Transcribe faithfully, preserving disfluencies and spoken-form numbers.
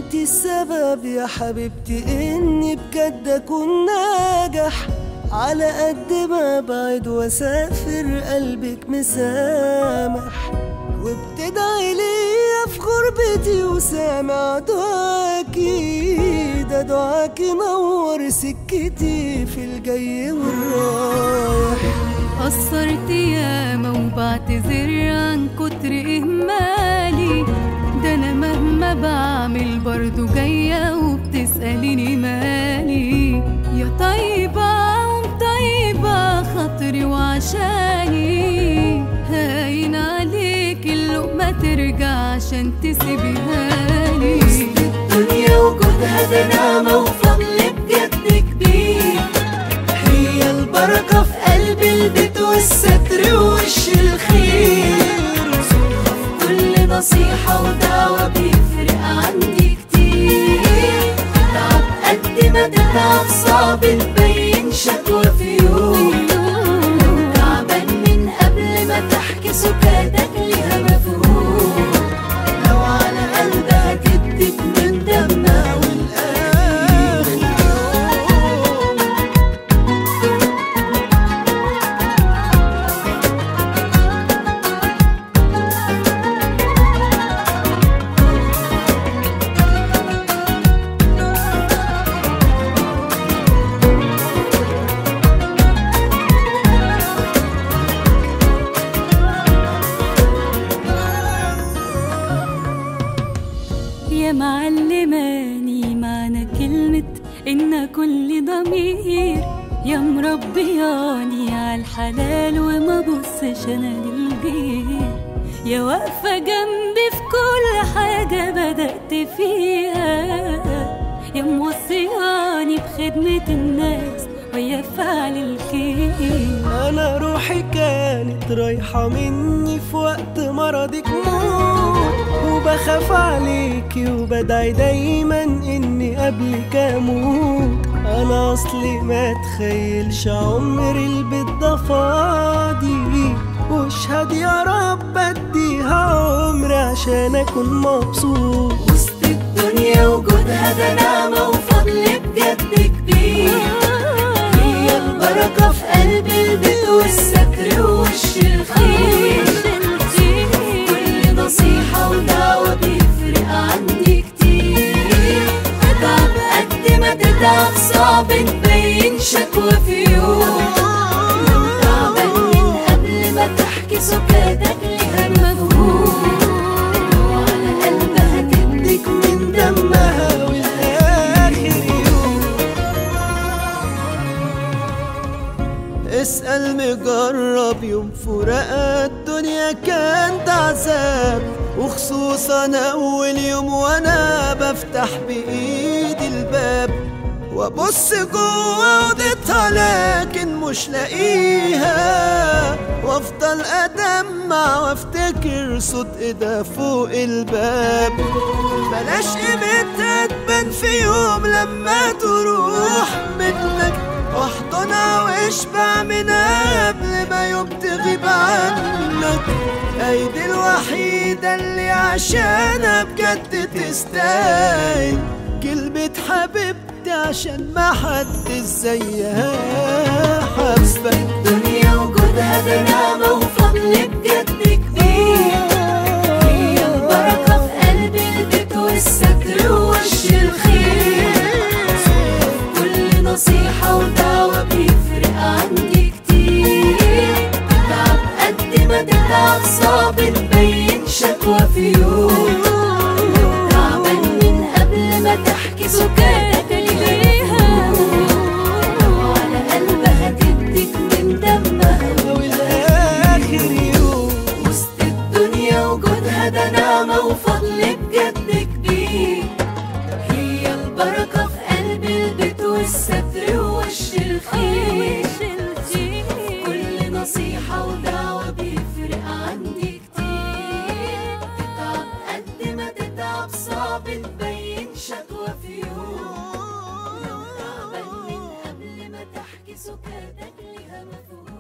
انتي السبب يا حبيبتي اني بجد اكون ناجح. على قد ما بعد واسافر قلبك مسامح، وبتدعي ليا في غربتي وسامع دعاكي. ده دعاكي نور سكتي في الجاي والرايح. قصرت ياما وبعتذر عن كتر إهمالي، ده أنا مهما بعمل برضو جاية وبتسأليني مالي. يا طيبة ومطيبة خاطري وعشاني، هاين عليك اللقمة ترجع عشان تسيبيها لي. وسط الدنيا وجودها ده نعمة وفضل بجد كبير، هي البركة في قلب البيت والستر ووش الخير. صدفة في كل نصيحة ودعوة بيفرق عندي كتير. تعب قد ما تتعب صعب نبين شكوى في يوم. تعبان من قبل ما تحكي سكاتك ليها مفهوم. لو على قلبها تديك من دمها يا معلماني معنى كلمة إن كل ضمير، يا مربياني عالحلال وما بصش أنا للغير. يا واقفة جنبي في كل حاجة بدأت فيها، يا موصياني بخدمة الناس ويا فعل الخير. انا روحي كانت رايحة مني في وقت مرضك موت، وبخاف عليكي وبدعي دايما اني قبلك اموت. انا اصلي ما تخيلش عمري البيت ده فاضي، واشهد يا رب اديها عمري عشان اكون مبسوط. وسط الدنيا وجودها ده نعمة وفضل بجد كبير، هي البركة في قلب البيت والستر ووش الخير. كل نصيحة ودعوة بيفرق عندي كتير. تعب قد ما تتعب صعب نبين شكوى في يوم. تعبان من قبل ما تحكي سكاتك ليها مفهوم. وعلى قلبها تديك من دمها والآخر يوم. اسأل مجرب يوم فراق الدنيا كان عذاب، وخصوصا اول يوم وانا بفتح بايدي الباب وابص جوه اوضتها لكن مش لاقيها، وافضل ادمع وافتكر صوت ايدها فوق الباب. بلاش قيمتها تبان في يوم لما تروح منك، واحضنها واشبع منها قبل ما يوم تغيب عنك. ايدي الوحيدة اللي عشانها بجد تستاهل كلمة حبيبتي عشان ما حد زيها حبك. الدنيا وجودها ده نعمة وفضل بجد كبير، هي البركة في قلب البيت والستر ووش الخير. كل نصيحة ودعوة بيفرق عندي كتير. تعب قد ما تتعب صعب نبين شكوى في يوم. تعبان من قبل ما تحكي سكاتك ليها، وعلى قلبها تديك من دمها والآخر يوم. وسط الدنيا وجودها ده نعمة وفضل بجد كبير، هي البركة في قلب البيت والستر ووش الخير. كل نصيحة ودعوة بيفرق عندي كتير. تتعب قد ما تتعب صعب تبين شكوى في يوم. لو تعبان من قبل ما تحكي سكاتك ليها مفهوم.